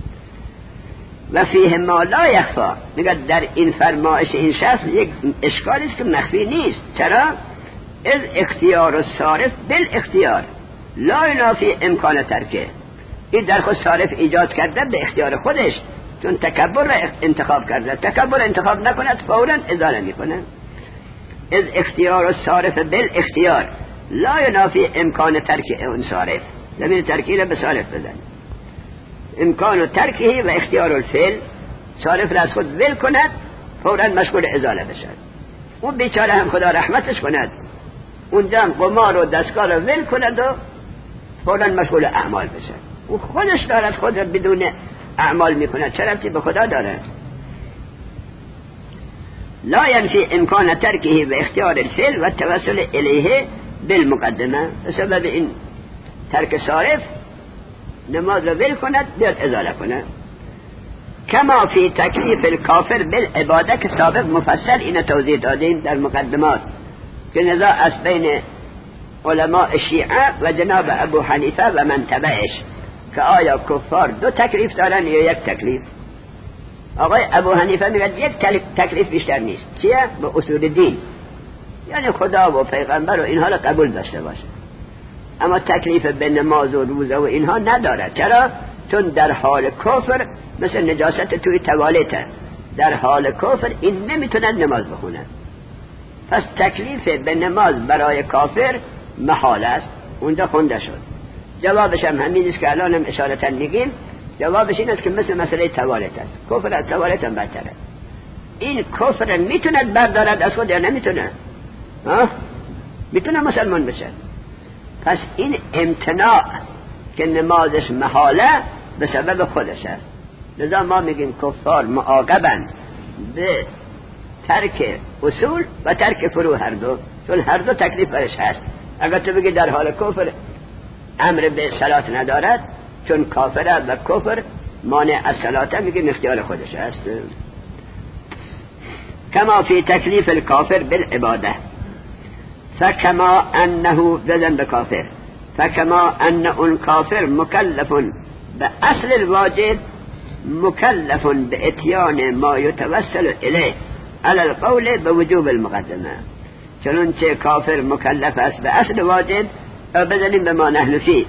و فیه ما لا یخفا، میگه در این فرمایش این شخص یک اشکالی است که مخفی نیست. چرا؟ از اختیار و صارف بالاختیار لا ینافی امکان ترکه. این در خود صارف ایجاد کرده به اختیار خودش، چون تکبر را انتخاب کرده. تکبر انتخاب نکند فوراً ازاله میکنه. از اختیار و صارف بالاختیار لا ینافی امکان ترک اون صارف. زمین ترکی را به صارف بزن. امکان ترکه و اختیار الفعل، صارف را از خود ول کند فوراً مشغول ازاله بشد. اون بیچاره هم خدا رحمتش کند، اونجا هم قمار و دستگاه را ول کند و فوراً مشغول اعمال بشد. او خودش دارد خود را بدون اعمال میکند، چه ربطی به خدا داره؟ لا ینفی امکان ترکه و اختیار الفعل و توسل الیه بالمقدمه. بسبب این ترک صارف نماز را ول کند بیاد ازاله کنه. کما فی تکلیف الکافر بالعباده، که سابق مفصل این توضیح دادیم در مقدمات که نزاع است بین علماء شیعه و جناب ابو حنیفه و من تبعش که آیا کفار دو تکلیف دارن یا یک تکلیف. آقای ابو حنیفه میگه یک تکلیف بیشتر نیست. چیه؟ به اصول دین، یعنی خدا و پیغمبر و اینها را قبول داشته باشه، اما تکلیف به نماز و روزه و اینها نداره. چرا؟ چون در حال کفر مثل نجاست توی توالته، در حال کفر این نمیتونه نماز بخونه. پس تکلیف به نماز برای کافر محال است. اونجا خونده شد. جوابش هم همین است که الان هم اشارتا میگیم. جوابش این است که مثل مسئله توالت است. کفر از توالت هم بدتره. این کفر میتونه بردارد از خود یا نمیتونه؟ ها؟ میتونه مسلمان بشه. پس این امتناع که نمازش محاله به سبب خودش است. لذا ما میگیم کفار معاقبن به ترک اصول و ترک فروع هر دو، چون هر دو تکلیف برش هست. اگر تو بگی در حال کفر امر به صلات ندارد، چون کافر و کفر مانع از صلات، میگه اختیار خودش هست. کما فی تکلیف الکافر بالعباده فکما انه بزن بکافر فکما ان اون کافر مکلف به اصل الواجب مکلف به اتیان ما یتوسل الیه علی القول به وجوب المقدمه. چنانچه کافر مکلف است به اصل واجب و بزنیم به ما نحن فی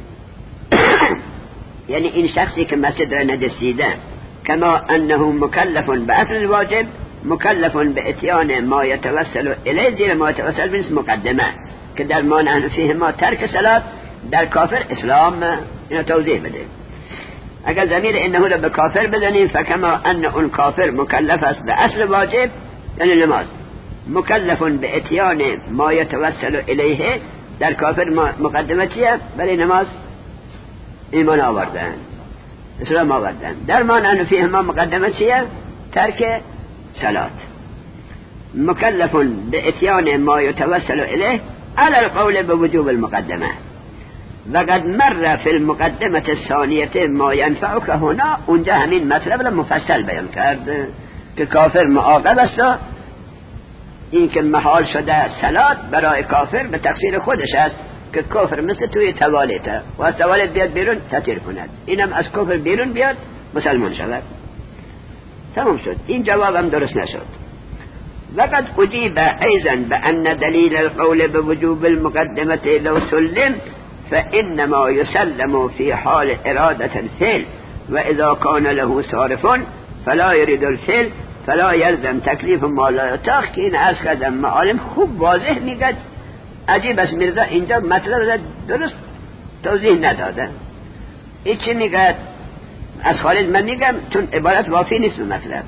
یعنی این شخصی که مسجد را نجسیده، کما انه مکلف به اصل الواجب مکلف به اتیان ما یتوسل الیه، زیر ما یتوسل بنس مقدمه که در ما نحن فیه ما ترک صلات، در کافر اسلام. اینو توضیح بده. اگر ضمیر انه را به کافر بزنیم فکما ان اون کافر مکلف است به اصل واجب یعنی نماز، مکلف به اتیان ما یتوسل الیه، در کافر مقدمه چیه؟ برای نماز ایمان آوردن، اسلام آوردن. در ما نحن فیه ما مقدمه چیه؟ ترک صلات. مکلف به اتیان ما یتوسل الیه علی القول بوجوب المقدمه. وقد مر فی المقدمه الثانیه ما ینفعک هنا، اونجا همین مطلب را مفصل بیان کرد که کافر معاقب است، این که محال شده صلات برای کافر به تقصیر خودش است که کافر مثل توی توالیته و از توالیت بیاد بیرون تطهیر کند، اینم از کفر بیرون بیاد مسلمان شود. تمام شد. این جوابم درست نشد. وقد اجیب ایضا بان دلیل القول بوجوب المقدمه لو سلم فانما يسلم في حال اراده الفعل واذا كان له صارف فلا يريد الفعل فلا يلزم تکلیف ما لا يطاق. که این عرض کردم معالم خوب واضح میگد. عجیب است میرزا اینجا مطلب درست توضیح نداده. این چی میگد؟ از خالد من میگم چون عبارت وافی نیست به مطلب.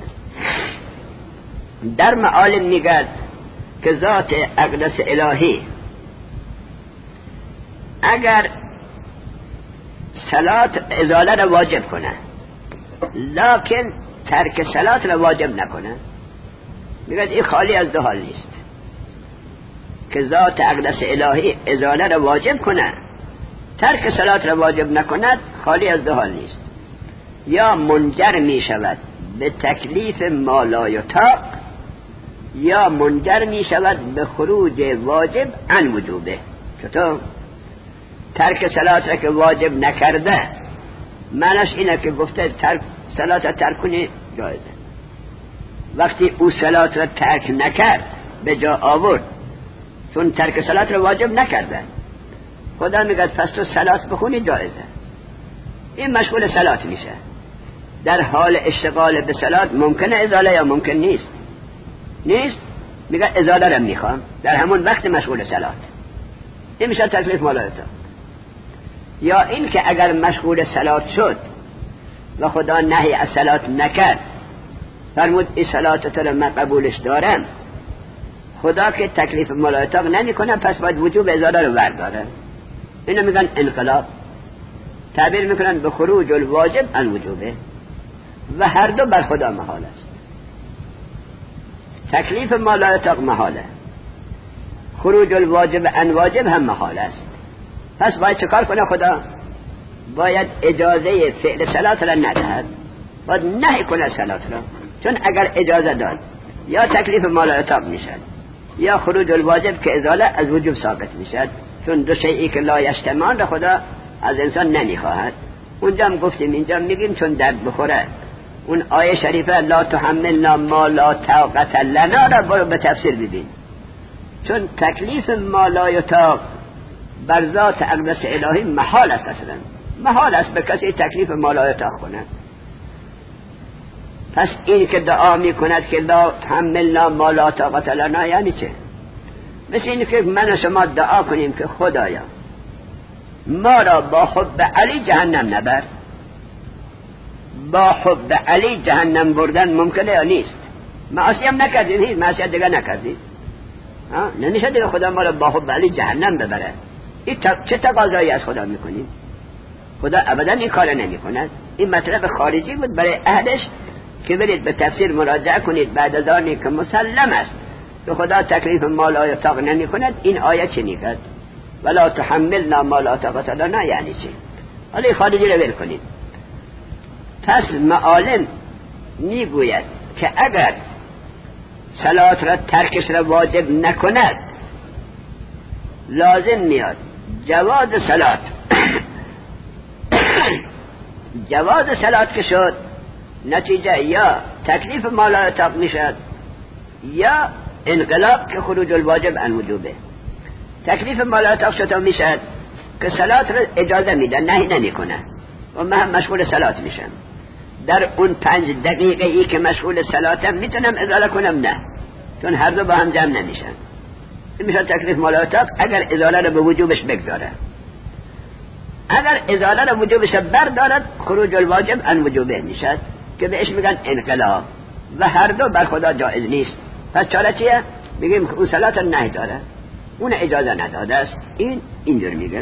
در معالم میگد که ذات اقدس الهی اگر صلات ازاله را واجب کنه لکن ترک صلات را واجب نکنه، میگد این خالی از دو حال نیست. که ذات اقدس الهی ازاله را واجب کنه ترک صلات را واجب نکند، خالی از دو حال نیست. یا منجر می شود به تکلیف ما لا یطاق، یا منجر می شود به خروج واجب عن وجوبه. چطور؟ ترک صلات را که واجب نکرده معنیش اینه که گفته ترک صلات را ترک کنی جایزه. وقتی او صلات را ترک نکرد به جا آورد، چون ترک صلات را واجب نکرده، خدا میگه پس تو صلات بخونی جایزه. این مشغول صلات میشه. در حال اشتغال به صلات ممکنه ازاله یا ممکن نیست؟ نیست. میگه ازاله را میخوام، در همون وقت مشغول صلات. این میشه تکلیف مالایتا. یا این که اگر مشغول صلات شد و خدا نهی از صلات نکرد، فرمود این صلات تو را من قبولش دارم، خدا که تکلیف مالایتا نمی کنه پس باید وجوب ازاله رو برداره. اینو میگن انقلاب. تعبیر میکنن به خروج الواجب عن وجوبه، و هر دو بر خدا محال است. تکلیف ما لا یطاق محاله، خروج الواجب عن واجب هم محال است. پس باید چکار کنه خدا؟ باید اجازه فعل صلات را ندهد، باید نهی کنه صلات را. چون اگر اجازه داد یا تکلیف ما لا یطاق میشد یا خروج الواجب که ازاله از وجوب ثابت میشد، چون دو شیئی که لا یجتمعان را خدا از انسان نمیخواهد. اونجا هم گفتیم، اینجا میگیم چون درد بخوره. اون آیه شریفه لا تحملنا ما لا طاقت لنا را برو به تفسیر ببین. چون تکلیف ما لا یطاق بر ذات اقدس الهی محال است، اصلا محال است به کسی تکلیف ما لا یطاق کنه. پس این که دعا میکند که لا تحملنا ما لا طاقت لنا یعنی چه؟ مثل این که من و شما دعا کنیم که خدایا ما را با حب علی جهنم نبر. با حب علی جهنم بردن ممکنه یا نیست؟ معاصی هم نکردید، هیچ معصیت دیگه نکردید، نمیشه دیگه خدا ما را با حب علی جهنم ببره. این چه تقاضایی از خدا میکنیم؟ خدا ابدا این کار نمی کند. این مطلب خارجی بود برای اهلش که برید به تفسیر مراجعه کنید بعد از آنی که مسلم است که خدا تکلیف ما لا یطاق نمی کند این آیه چی میگد؟ ولا تحملنا ما لا طاقت لنا یعنی چی؟ حالا خارجی رو ول کنید. پس معالم میگوید که اگر صلات را ترکش را واجب نکند لازم میاد جواز صلات جواز صلات که شد نتیجه یا تکلیف ما لا یطاق میشد یا انقلاب که خروج الواجب عن وجوبه. تکلیف ما لا یطاق شد میشد که صلات را اجازه میدن نهی نمیکنه و من هم مشغول صلات میشم. در اون پنج دقیقه ای که مشغول صلاتم میتونم ازاله کنم؟ نه، چون هر دو با هم جمع نمیشن. میشه تکلیف ما لا یطاق اگر ازاله را به وجوبش بگذاره. اگر ازاله را وجوبش بردارد خروج الواجب عن وجوبه میشد که بهش میگن انقلاب و هر دو بر خدا جایز نیست. پس چاره چیه؟ میگیم اون صلات نهی داره، اون اجازه نداده است. این اینجور میگه.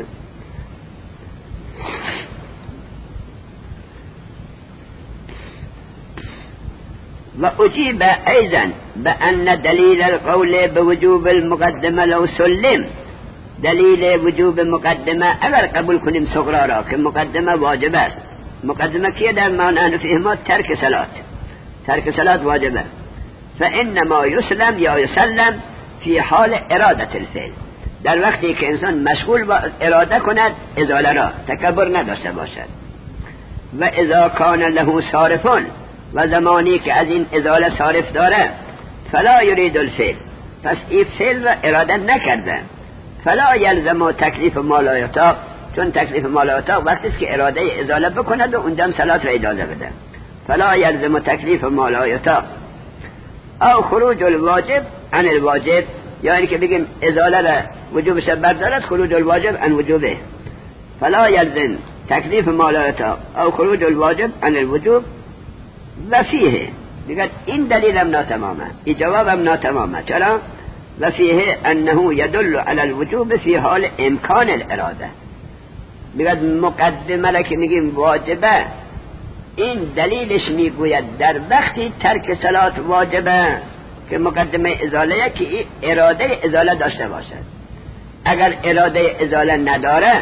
و اجیب ایضا بأن دلیل القول بوجوب المقدمه لو سلم، دلیل وجوب مقدمه اگر قبول کنیم صغرا را که مقدمه واجب است. مقدمه کیه در معنی فهمه؟ ترک صلات. ترک صلات واجبه. فانما یسلم یا یسلم فی حال اراده الفعل، در وقتی که انسان مشغول با اراده کند ازاله را، تکبر نداشته باشد. و اذا کان له صارفون، و زمانی که از این ازاله صارف داره، فلا یرید الفعل، پس این فعل را اراده نکرده، فلا یلزم تکلیف ما لا یطاق، چون تکلیف ما لا یطاق وقتی است که اراده ازاله بکند و اونجا صلات را اجازه بده. فلا یلزم تکلیف ما لا یطاق او خروج الواجب عن الواجب، یعنی که بگیم ازاله را وجوبش بردارد خروج الواجب عن وجوبه. فلا یلزم تکلیف ما لا یطاق او خروج الواجب عن الوجوب و فیه، میگه این دلیل هم ناتمامه، این جواب هم ناتمامه. چرا؟ و فیه انه یدل علی الوجوب فی حال امکان الاراده. میگه مقدمه را که میگیم واجبه، این دلیلش میگوید در وقتی ترک صلات واجبه که مقدمه ازاله که اراده ازاله داشته باشد. اگر اراده ازاله نداره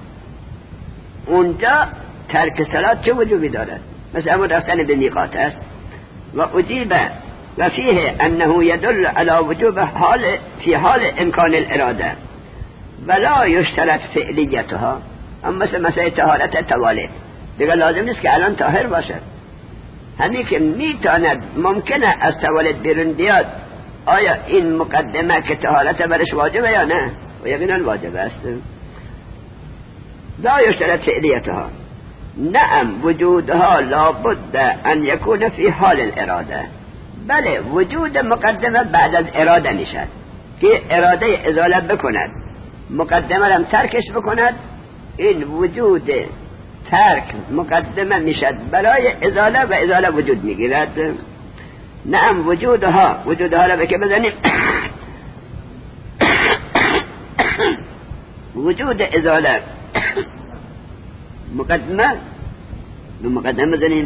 اونجا ترک صلات چه وجوبی داره؟ مثل امون رفتن به میقات است. و اجیب و فیه انه یدل علی وجوب حال فی حال امکان الاراده ولا یشترط فعلیتها. اما مثل مسئله طهارت توالد دیگه لازم نیست که الان طاهر باشد، همین که میتواند ممکنه از توالد بیرون بیاد، آیا این مقدمه که طهارت برش واجبه یا نه؟ و یقینا واجب است. لا یشترط فعلیتها، نعم وجودها لابد ان یکون فی حال الاراده. بله وجود مقدمه بعد از اراده میشد که اراده ازاله بکند، مقدمه هم ترکش بکند، این وجود ترک مقدمه میشد برای ازاله و ازاله وجود میگیرد. نعم وجودها، وجودها را بکه بزنیم وجود ازاله مقدمه به مقدمه بزنیم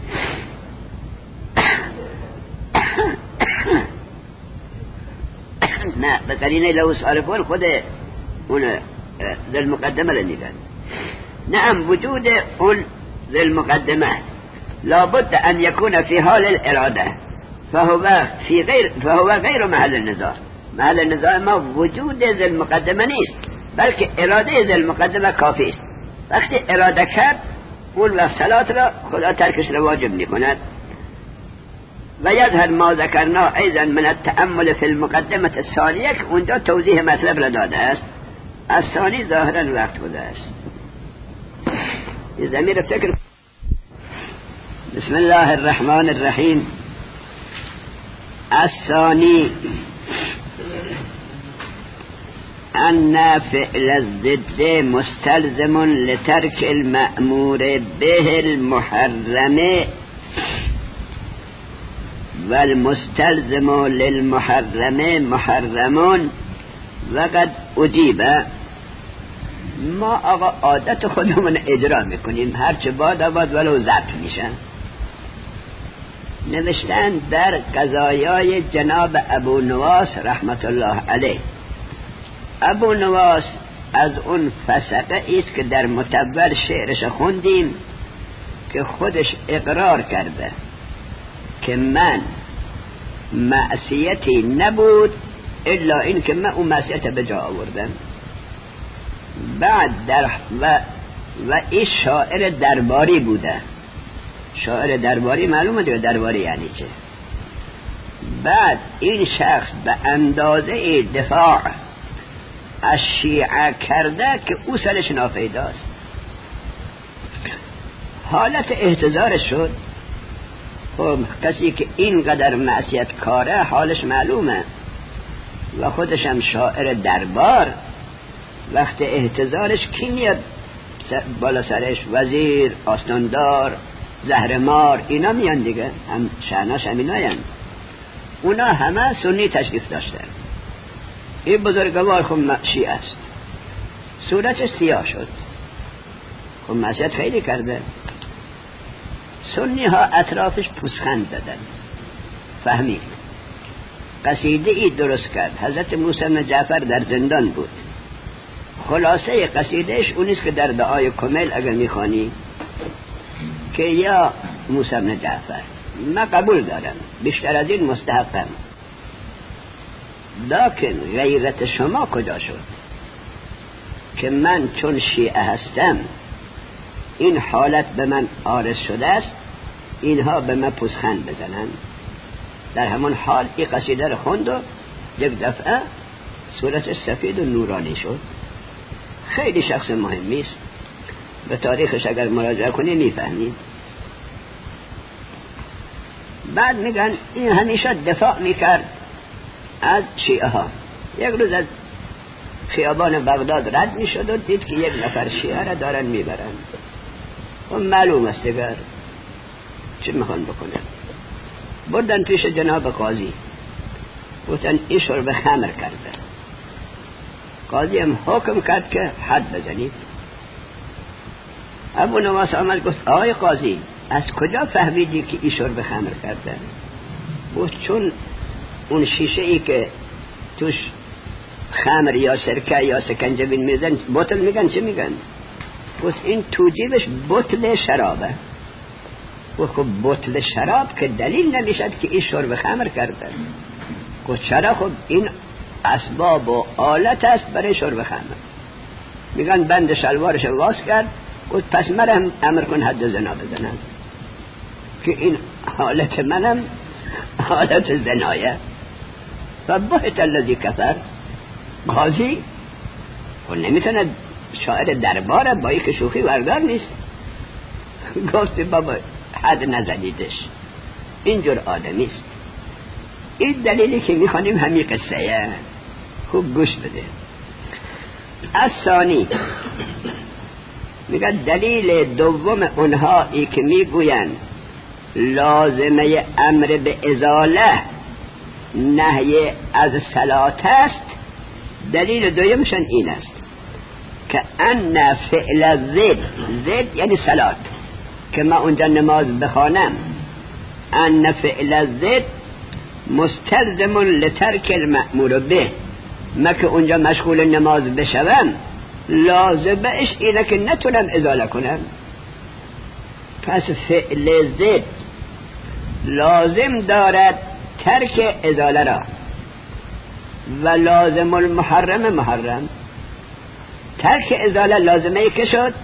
نه به قرینه لو صارفون خود اون ذل مقدمه را میگن. نعم وجود اون ذل مقدمه لابد ان يكون في حال الاراده فهو في غير فهو غير محل النزاع. محل النزاع ما وجود ذل مقدمه نیست بلکه اراده ذل مقدمه کافی است. وقتی اراده کرد اون وقت صلات را خدا ترکش را واجب میکند. و یظهر ما ذکرنا ایضا من التأمل في المقدمه الثانیه که اونجا توضیح مطلب را داده است. از ثانی ظاهرا وقت گذشت. زمیر فکر. بسم الله الرحمن الرحیم. الثانی ان فعل الضد مستلزم لترك المأمور به المحرم والمستلزم للمحرم محرم. وقد اجیب. ما آقا عادت خودمون اجرا میکنیم، هرچه باد آباد ولو ضبط میشن. نوشتن در قضایای جناب ابو نواس رحمت الله علیه. ابو نواس از اون فسقه ایست که در متول شعرش خوندیم که خودش اقرار کرده که من معصیتی نبود الا این که من اون معصیت به جا آوردم. بعد در و و این شاعر درباری بوده. شاعر درباری معلومه دیگه درباری یعنی چه. بعد این شخص به اندازه دفاع از شیعه کرده که او سرش ناپیداست. حالت احتضار شد. خب کسی که اینقدر معصیت کاره حالش معلومه و خودش هم شاعر دربار، وقت احتضارش کی میاد بالا سرش؟ وزیر، آستاندار، زهرمار، اینا میان دیگه، هم شعناش هم اینا هن. اونا همه سنی تشریف داشتن. این بزرگوار خب شیعه است، صورتش سیاه شد، خب معصیت خیلی کرده. سنی ها اطرافش پوزخند دادن. فهمید قصیده ای درست کرد. حضرت موسی بن جعفر در زندان بود. خلاصه قصیدهش اونیست که در دعای کمیل اگر میخوانی که یا موسی بن جعفر من قبول دارم، بیشتر از این مستحقم، لکن غیرت شما کجا شد که من چون شیعه هستم این حالت به من عارض شده است، اینها به من پوزخند بزنن. در همون حال این قصیده رو خوند و یک دفعه صورتش سفید و نورانی شد. خیلی شخص مهمی است، به تاریخش اگر مراجعه کنی میفهمید. بعد میگن این همیشه دفاع میکرد از شیعه ها. یک روز از خیابان بغداد رد میشد و دید که یک نفر شیعه را دارن میبرن. و معلوم است دیگر چه میخوان بکنن. بردن پیش جناب قاضی، گفتن این شرب خمر کرده. قاضی هم حکم کرد که حد بزنید. ابو نواس آمد گفت آقای قاضی از کجا فهمیدی که این شرب خمر کرده؟ گفت چون اون شیشه ای که توش خمر یا سرکه یا سکنجبین میزن بطل میگن چه میگن؟ گفت این توجیبش بطل شرابه. گفت خب بطل شراب که دلیل نمیشد که این شرب خمر کرده. گفت چرا؟ خب این اسباب و آلت است برای شرب خمر. میگن بند شلوارش واس کرد. گفت پس مرم امر کن حد زنا بزنم که این حالت منم حالت زنایه. و بهت الذی کفر. قاضی و نمیتونه شاعر درباره با یک شوخی وردار نیست. گفت بابا حد نزدیدش، اینجور آدمی است. این دلیلی که میخوانیم همین قصه. خوب گوش بده. از ثانی میگه دلیل دوم اونها ای که میگوین لازمه امر به ازاله نهی از صلات است، دلیل دومشن این است که ان فعل زد، زد یعنی صلات، که ما اونجا نماز بخوانم، ان فعل زد مستلزم لترک المأمور به، ما که اونجا مشغول نماز بشوم لازمش اینه که نتونم ازاله کنم. پس فعل زد لازم دارد ترک ازاله را و لازم المحرم محرم. ترک ازاله لازمه که شد؟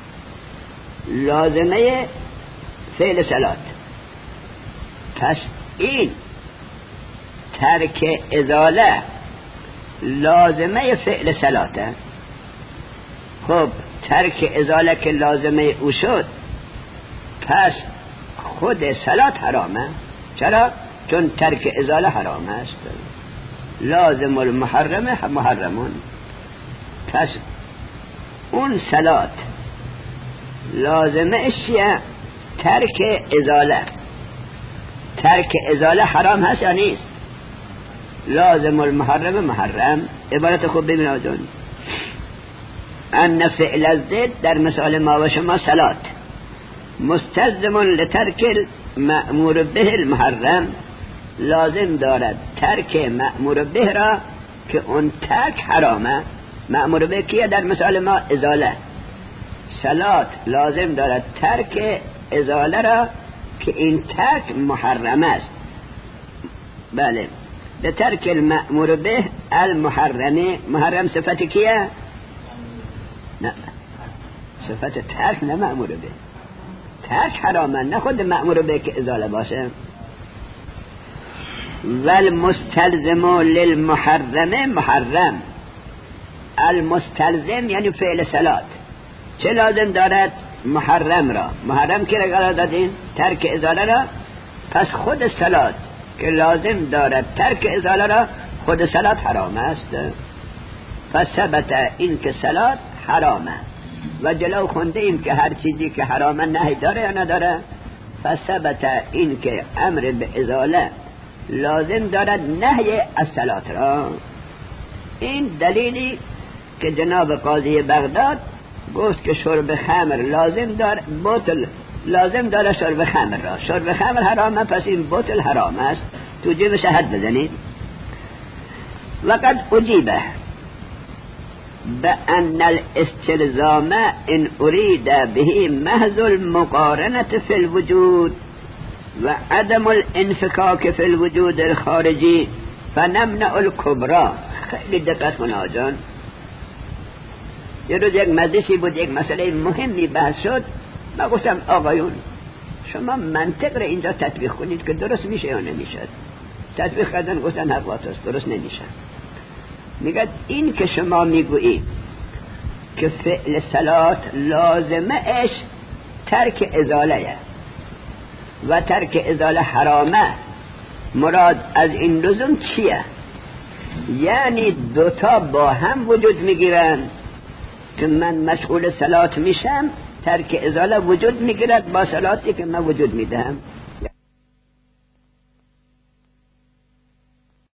لازمه فعل صلات. پس این ترک ازاله لازمه فعل صلاته. خب ترک ازاله که لازمه او شد، پس خود صلات حرامه. چرا؟ چون ترک ازاله حرام است. لازم المحرم محرمون. پس اون صلات لازمه اشیاء ترک ازاله. ترک ازاله حرام هست یا نیست؟ لازم المحرم محرم. عبارت خوب ببین آجون. ان فعل الزد در مثال ما و شما صلات مستلزم لترک مأمور به المحرم لازم دارد ترک مأمور به را که اون ترک حرامه. مأمور به کیه؟ در مثال ما ازاله. صلات لازم دارد ترک ازاله را که این ترک محرم است. بله، به ترک المأمور به المحرمه. محرم صفت کیه؟ نه، صفت ترک، نه مأمور به. ترک حرامه، نه خود مأمور به که ازاله باشه. والمستلزم للمحرم محرم. المستلزم یعنی فعل صلات چه لازم دارد؟ محرم را. محرم که را قرار دادین؟ ترک ازاله را. پس خود صلات که لازم دارد ترک ازاله را، خود صلات حرام است. پس ثبت این که صلات حرامه. و جلو خونده ایم که هر چیزی که حرامه نهی داره یا نداره. پس ثبت این که امر به ازاله لازم دارد نهی از صلات را. این دلیلی که جناب قاضی بغداد گفت که شرب خمر لازم دار بطل لازم داره شرب خمر را. شرب خمر حرامه، پس این بطل حرام است. تو جیب شهد بزنید. وقد اجیبه بأن الاستلزام ان اريد به محض المقارنة في الوجود و عدم الانفكاك في الوجود الخارجي فنمنع الكبرى. خیلی دقت کن آجان. یه روز یک مجلسی بود، یک مسئله مهمی بحث شد. من گفتم آقایون شما منطق را اینجا تطبیق کنید که درست میشه یا نمیشه. تطبیق کردن گفتن حقیقت درست نمیشه. میگه این که شما میگویی که فعل صلات لازمه اش ترک ازاله و ترک ازاله حرامه، مراد از این لزوم چیه؟ یعنی دوتا با هم وجود میگیرن که من مشغول صلات میشم، ترک ازاله وجود میگیرد با صلاتی که من وجود میدهم.